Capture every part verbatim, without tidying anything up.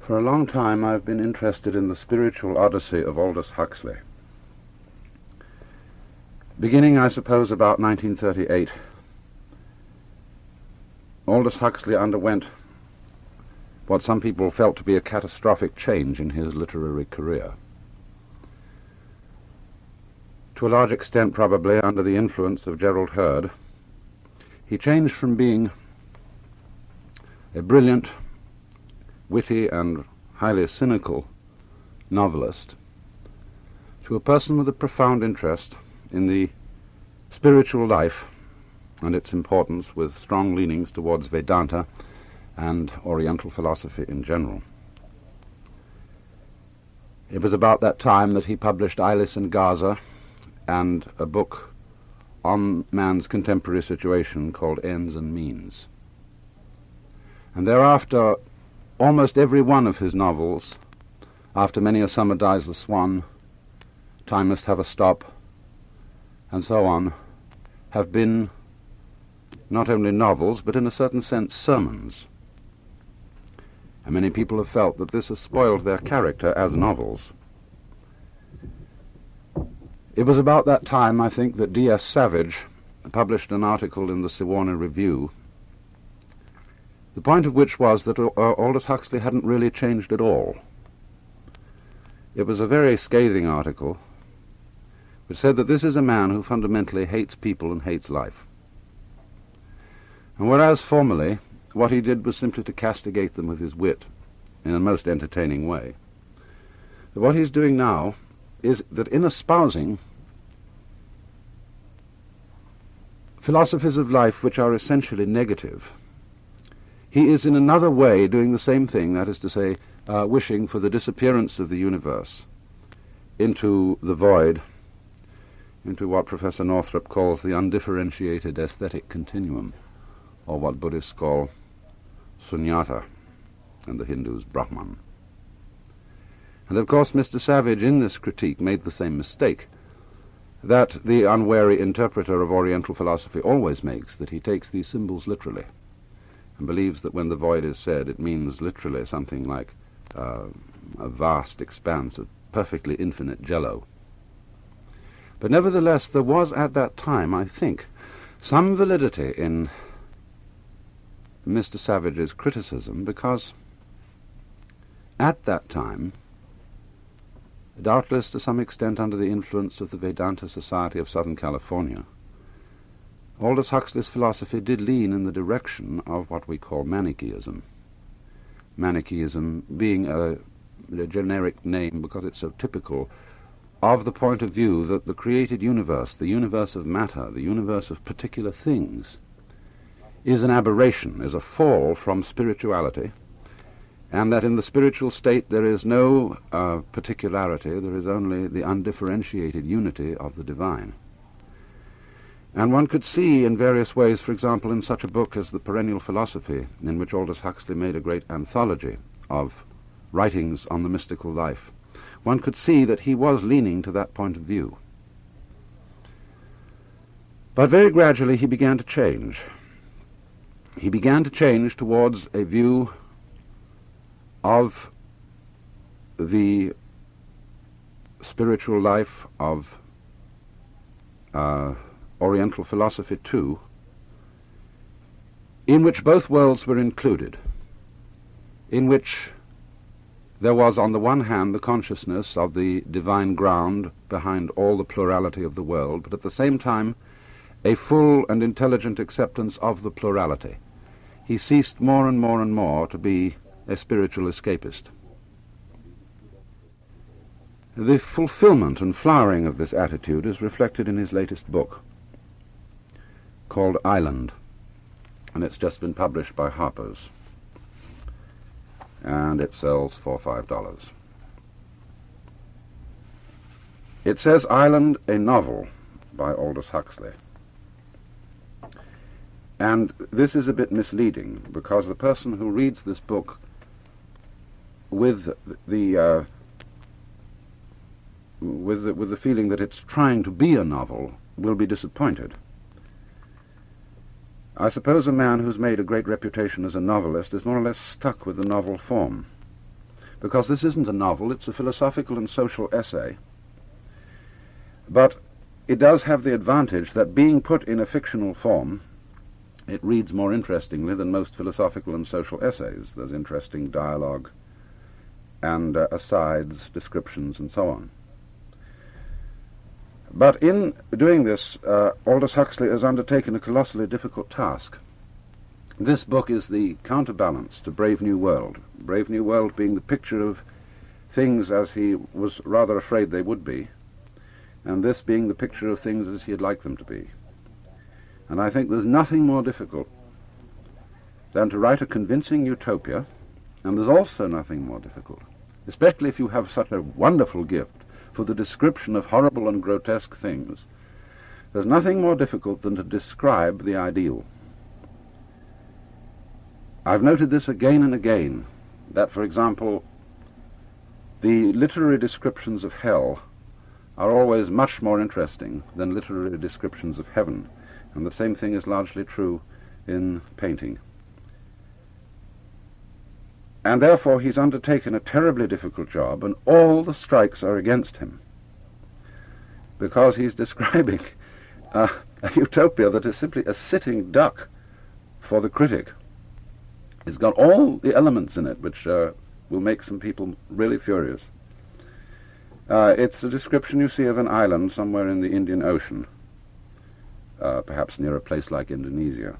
For a long time I've been interested in the spiritual odyssey of Aldous Huxley. Beginning, I suppose, about nineteen thirty-eight, Aldous Huxley underwent what some people felt to be a catastrophic change in his literary career. To a large extent, probably, under the influence of Gerald Heard, he changed from being a brilliant, witty and highly cynical novelist to a person with a profound interest in the spiritual life and its importance, with strong leanings towards Vedanta and Oriental philosophy in general. It was about that time that he published Eylis and Gaza and a book on man's contemporary situation called Ends and Means. And thereafter, almost every one of his novels, After Many a Summer Dies the Swan, Time Must Have a Stop, and so on, have been not only novels, but in a certain sense sermons. And many people have felt that this has spoiled their character as novels. It was about that time, I think, that D S Savage published an article in the Sewanee Review, the point of which was that uh, Aldous Huxley hadn't really changed at all. It was a very scathing article, which said that this is a man who fundamentally hates people and hates life. And whereas formerly what he did was simply to castigate them with his wit in a most entertaining way, what he's doing now is that in espousing philosophies of life which are essentially negative, he is in another way doing the same thing, that is to say, uh, wishing for the disappearance of the universe into the void, into what Professor Northrop calls the undifferentiated aesthetic continuum, or what Buddhists call sunyata, and the Hindus Brahman. And of course Mister Savage in this critique made the same mistake that the unwary interpreter of Oriental philosophy always makes, that he takes these symbols literally and believes that when the void is said, it means literally something like uh, a vast expanse of perfectly infinite jello. But nevertheless, there was at that time, I think, some validity in Mister Savage's criticism, because at that time, doubtless to some extent under the influence of the Vedanta Society of Southern California, Aldous Huxley's philosophy did lean in the direction of what we call Manichaeism. Manichaeism being a, a generic name because it's so typical of the point of view that the created universe, the universe of matter, the universe of particular things, is an aberration, is a fall from spirituality, and that in the spiritual state there is no uh, particularity, there is only the undifferentiated unity of the divine. And one could see in various ways, for example, in such a book as The Perennial Philosophy, in which Aldous Huxley made a great anthology of writings on the mystical life, one could see that he was leaning to that point of view. But very gradually he began to change. He began to change towards a view of the spiritual life of uh, Oriental philosophy too, in which both worlds were included, in which there was on the one hand the consciousness of the divine ground behind all the plurality of the world, but at the same time a full and intelligent acceptance of the plurality. He ceased more and more and more to be a spiritual escapist. The fulfillment and flowering of this attitude is reflected in his latest book, called Island, and it's just been published by Harper's, and it sells for five dollars. It says Island, a novel by Aldous Huxley. And this is a bit misleading, because the person who reads this book with the uh, with the, with the feeling that it's trying to be a novel will be disappointed. I suppose a man who's made a great reputation as a novelist is more or less stuck with the novel form. because this isn't a novel, it's a philosophical and social essay. But it does have the advantage that being put in a fictional form, it reads more interestingly than most philosophical and social essays. There's interesting dialogue and uh, asides, descriptions, and so on. But in doing this, uh, Aldous Huxley has undertaken a colossally difficult task. This book is the counterbalance to Brave New World, Brave New World being the picture of things as he was rather afraid they would be, and this being the picture of things as he'd like them to be. And I think there's nothing more difficult than to write a convincing utopia, and there's also nothing more difficult, especially if you have such a wonderful gift for the description of horrible and grotesque things, there's nothing more difficult than to describe the ideal. I've noted this again and again, that, for example, the literary descriptions of hell are always much more interesting than literary descriptions of heaven, and the same thing is largely true in painting. And therefore he's undertaken a terribly difficult job, and all the strikes are against him, because he's describing uh, a utopia that is simply a sitting duck for the critic. It's got all the elements in it which uh, will make some people really furious. Uh, it's a description, you see, of an island somewhere in the Indian Ocean, uh, perhaps near a place like Indonesia,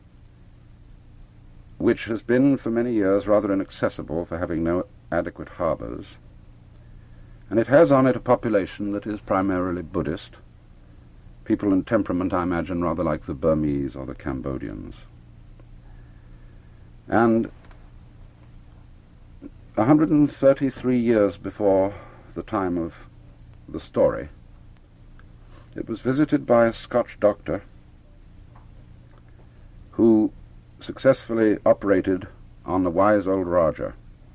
which has been for many years rather inaccessible for having no adequate harbours. And it has on it a population that is primarily Buddhist, people in temperament, I imagine, rather like the Burmese or the Cambodians. And one hundred thirty-three years before the time of the story, it was visited by a Scotch doctor who successfully operated on the wise old Raja.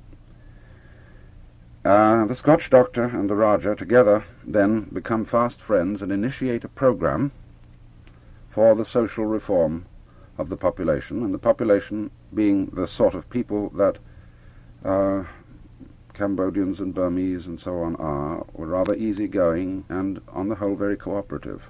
Uh, the Scotch doctor and the Raja together then become fast friends and initiate a program for the social reform of the population, and the population being the sort of people that uh, Cambodians and Burmese and so on are, were rather easygoing and, on the whole, very cooperative.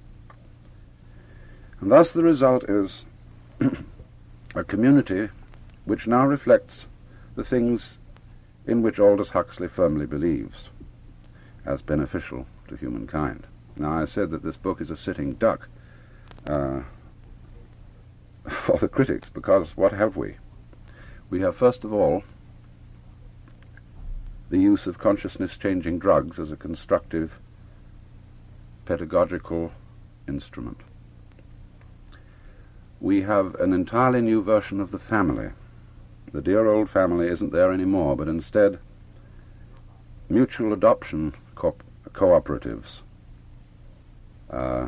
And thus the result is a community which now reflects the things in which Aldous Huxley firmly believes as beneficial to humankind. Now, I said that this book is a sitting duck uh, for the critics, because what have we? We have, first of all, the use of consciousness-changing drugs as a constructive pedagogical instrument. We have an entirely new version of the family. The dear old family isn't there anymore, but instead mutual adoption co- cooperatives, uh,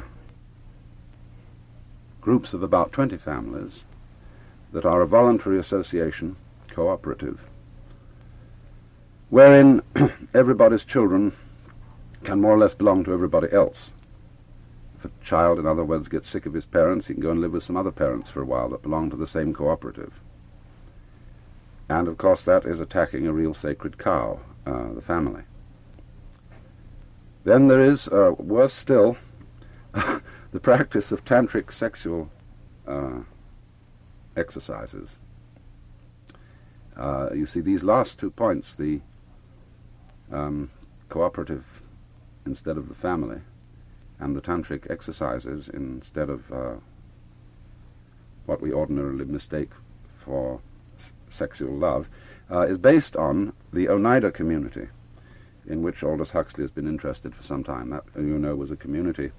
groups of about twenty families that are a voluntary association, cooperative, wherein everybody's children can more or less belong to everybody else. If a child, in other words, gets sick of his parents, he can go and live with some other parents for a while that belong to the same cooperative. And, of course, that is attacking a real sacred cow, uh, the family. Then there is, uh, worse still, the practice of tantric sexual uh, exercises. Uh, you see, these last two points, the um, cooperative instead of the family, and the tantric exercises instead of uh, what we ordinarily mistake for s- sexual love, uh, is based on the Oneida community, in which Aldous Huxley has been interested for some time. That, you know, was a community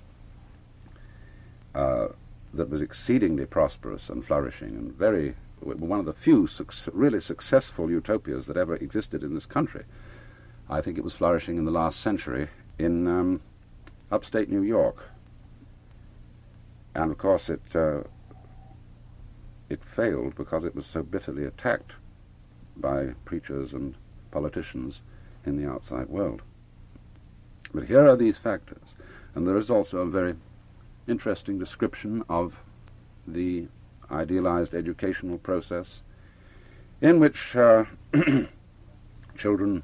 uh, that was exceedingly prosperous and flourishing, and very one of the few suc- really successful utopias that ever existed in this country. I think it was flourishing in the last century in um, upstate New York. And, of course, it uh, it failed because it was so bitterly attacked by preachers and politicians in the outside world. But here are these factors, and there is also a very interesting description of the idealized educational process in which uh, children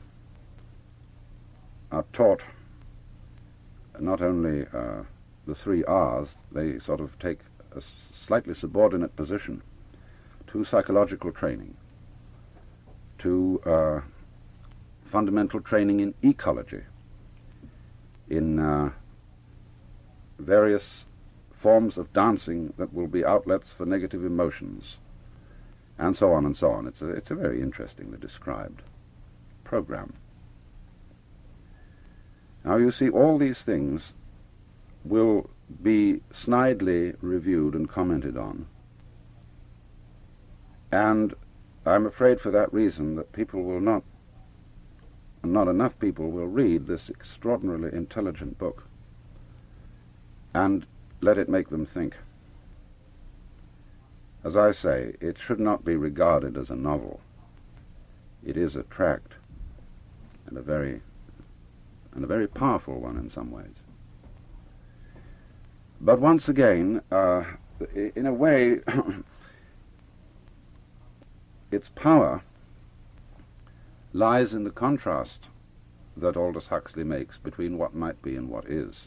are taught not only uh, the three R's, they sort of take a slightly subordinate position to psychological training, to uh, fundamental training in ecology, in uh, various forms of dancing that will be outlets for negative emotions, and so on and so on. It's a, it's a very interestingly described program. Now you see, all these things will be snidely reviewed and commented on, and I'm afraid for that reason that people will not, not enough people will read this extraordinarily intelligent book and let it make them think. As I say, it should not be regarded as a novel. It is a tract, and a very and a very powerful one in some ways. But once again, uh, in a way, its power lies in the contrast that Aldous Huxley makes between what might be and what is.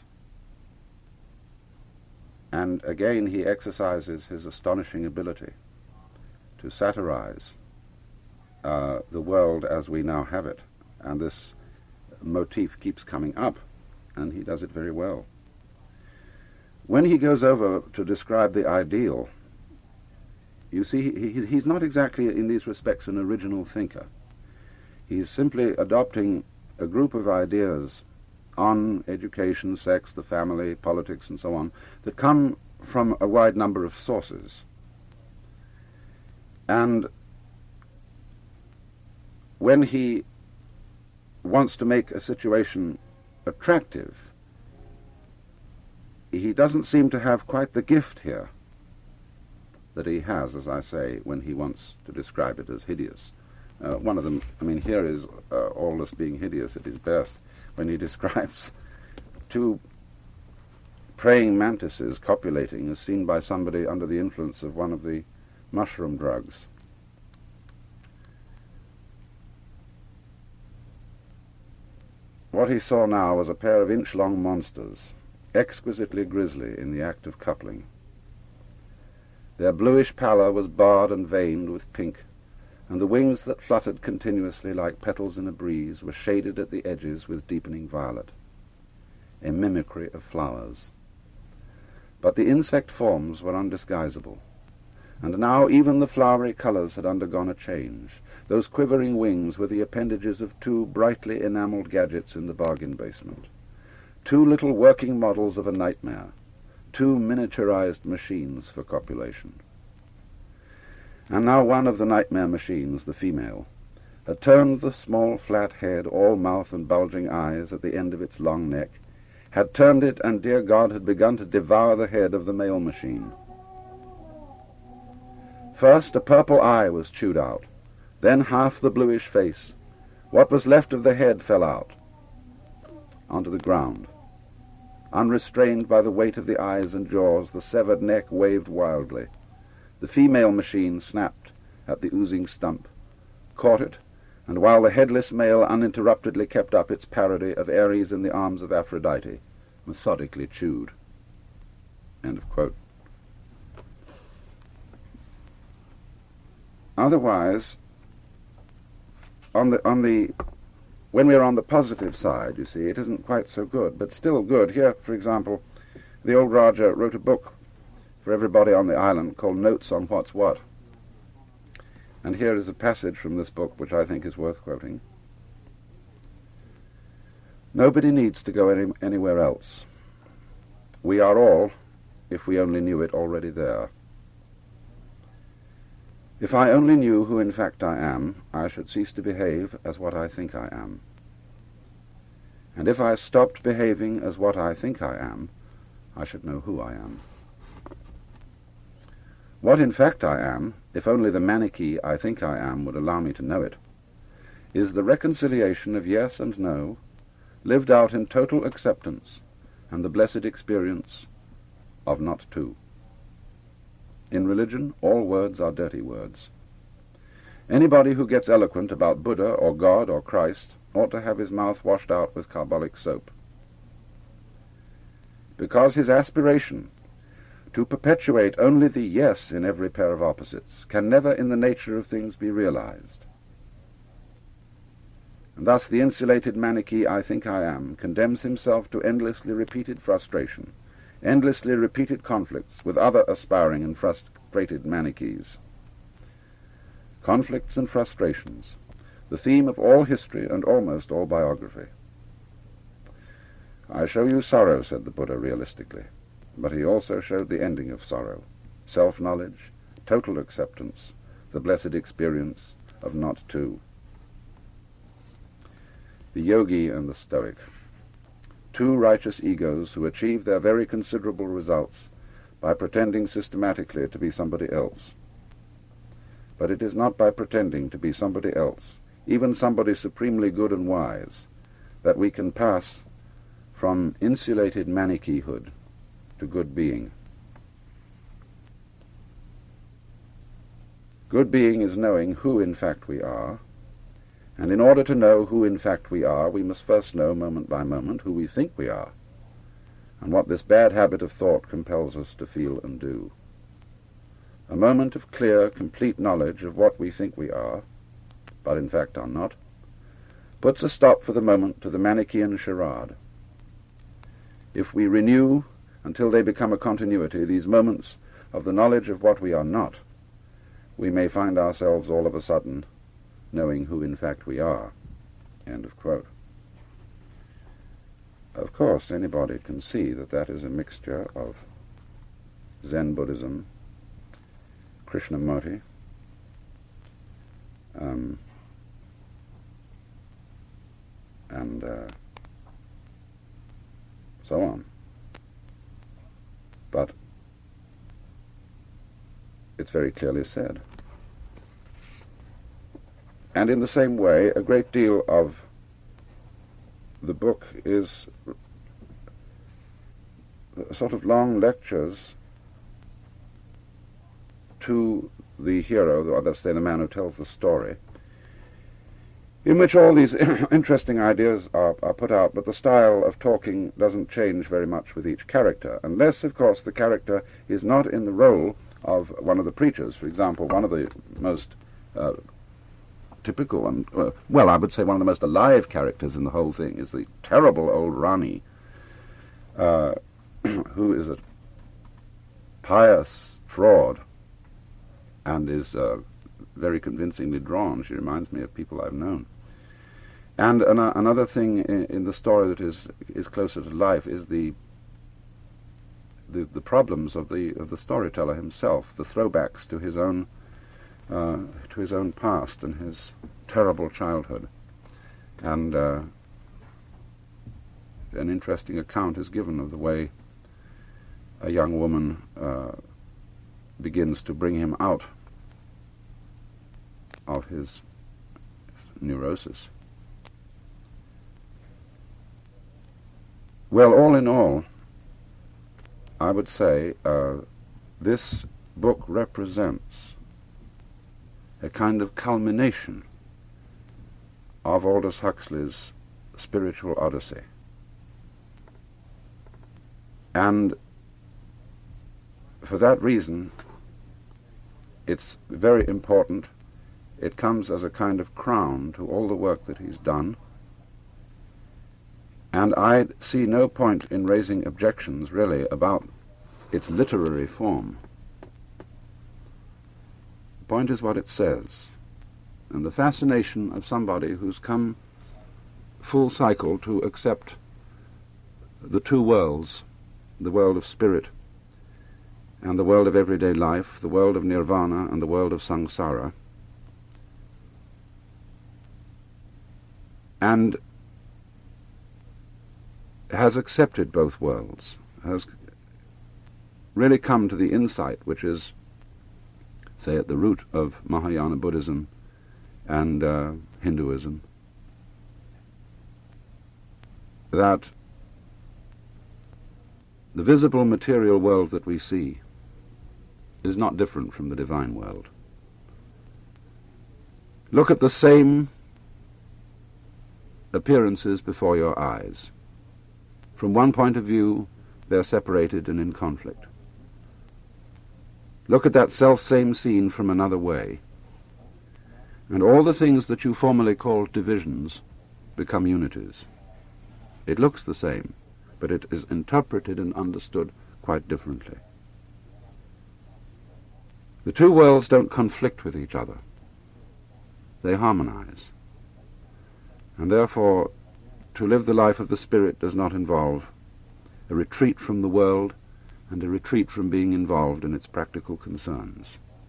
And again he exercises his astonishing ability to satirize uh, the world as we now have it, and this motif keeps coming up, and he does it very well. When he goes over to describe the ideal, you see, he, he's not exactly in these respects an original thinker. He's simply adopting a group of ideas on education, sex, the family, politics, and so on, that come from a wide number of sources. And when he wants to make a situation attractive, he doesn't seem to have quite the gift here that he has, as I say, when he wants to describe it as hideous. Uh, one of them, I mean, here is uh, Aldous being hideous at his best, when he describes two praying mantises copulating as seen by somebody under the influence of one of the mushroom drugs. What he saw now was a pair of inch-long monsters, exquisitely grisly in the act of coupling. Their bluish pallor was barred and veined with pink, and the wings that fluttered continuously like petals in a breeze were shaded at the edges with deepening violet, a mimicry of flowers. But the insect forms were undisguisable, and now even the flowery colours had undergone a change. Those quivering wings were the appendages of two brightly enamelled gadgets in the bargain basement, two little working models of a nightmare, two miniaturized machines for copulation. And now one of the nightmare machines, the female, had turned the small flat head, all mouth and bulging eyes at the end of its long neck, had turned it, and, dear God, had begun to devour the head of the male machine. First a purple eye was chewed out, then half the bluish face. What was left of the head fell out onto the ground. Unrestrained by the weight of the eyes and jaws, the severed neck waved wildly. The female machine snapped at the oozing stump, caught it, and while the headless male uninterruptedly kept up its parody of Ares in the arms of Aphrodite, methodically chewed. End of quote. Otherwise, on the on the when we're on the positive side, you see, it isn't quite so good, but still good. Here, for example, the old Raja wrote a book for everybody on the island called Notes on What's What. And here is a passage from this book which I think is worth quoting. Nobody needs to go any, anywhere else. We are all, if we only knew it, already there. If I only knew who in fact I am, I should cease to behave as what I think I am. And if I stopped behaving as what I think I am, I should know who I am. What in fact I am, if only the manicky I think I am would allow me to know it, is the reconciliation of yes and no, lived out in total acceptance, and the blessed experience of not to. In religion, all words are dirty words. Anybody who gets eloquent about Buddha or God or Christ ought to have his mouth washed out with carbolic soap. Because his aspiration to perpetuate only the yes in every pair of opposites can never in the nature of things be realized. And thus the insulated Manichee I think I am condemns himself to endlessly repeated frustration, endlessly repeated conflicts with other aspiring and frustrated Manichees. Conflicts and frustrations, the theme of all history and almost all biography. I show you sorrow, said the Buddha realistically, but he also showed the ending of sorrow, self-knowledge, total acceptance, the blessed experience of not two. The yogi and the stoic, two righteous egos who achieve their very considerable results by pretending systematically to be somebody else. But it is not by pretending to be somebody else, even somebody supremely good and wise, that we can pass from insulated Manicheehood to good being. Good being is knowing who in fact we are, and in order to know who in fact we are, we must first know, moment by moment, who we think we are, and what this bad habit of thought compels us to feel and do. A moment of clear, complete knowledge of what we think we are, but in fact are not, puts a stop for the moment to the Manichean charade. If we renew, until they become a continuity, these moments of the knowledge of what we are not, we may find ourselves all of a sudden knowing who in fact we are. End of quote. Of course, anybody can see that that is a mixture of Zen Buddhism, Krishnamurti, um, and uh, so on. But it's very clearly said. And in the same way, a great deal of the book is sort of long lectures to the hero, or let's say the man who tells the story, in which all these interesting ideas are, are put out, but the style of talking doesn't change very much with each character, unless, of course, the character is not in the role of one of the preachers. For example, one of the most uh, typical and, uh, well, I would say one of the most alive characters in the whole thing is the terrible old Rani, uh, who is a pious fraud and is uh, very convincingly drawn. She reminds me of people I've known. And an uh, another thing in, in the story that is is closer to life is the the, the problems of the of the storyteller himself, the throwbacks to his own uh, to his own past and his terrible childhood. And uh, an interesting account is given of the way a young woman uh, begins to bring him out of his neurosis. Well, all in all, I would say uh, this book represents a kind of culmination of Aldous Huxley's spiritual odyssey. And for that reason, it's very important. It comes as a kind of crown to all the work that he's done. And I see no point in raising objections, really, about its literary form. The point is what it says, and the fascination of somebody who's come full cycle to accept the two worlds, the world of spirit and the world of everyday life, the world of nirvana and the world of samsara, and has accepted both worlds, has really come to the insight which is, say, at the root of Mahayana Buddhism and uh, Hinduism, that the visible material world that we see is not different from the divine world. Look at the same appearances before your eyes. From one point of view, they're separated and in conflict. Look at that self-same scene from another way, and all the things that you formerly called divisions become unities. It looks the same, but it is interpreted and understood quite differently. The two worlds don't conflict with each other. They harmonize. And therefore, to live the life of the spirit does not involve a retreat from the world and a retreat from being involved in its practical concerns.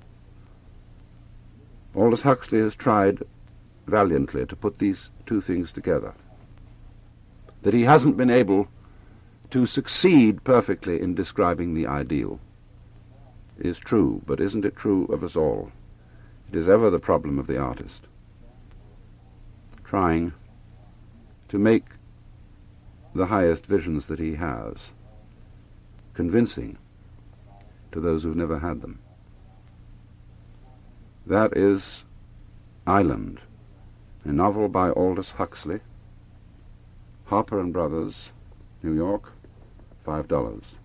Aldous Huxley has tried valiantly to put these two things together. That he hasn't been able to succeed perfectly in describing the ideal is true, but isn't it true of us all? It is ever the problem of the artist, trying to make the highest visions that he has convincing to those who've never had them. That is Island, a novel by Aldous Huxley, Harper and Brothers, New York, five dollars.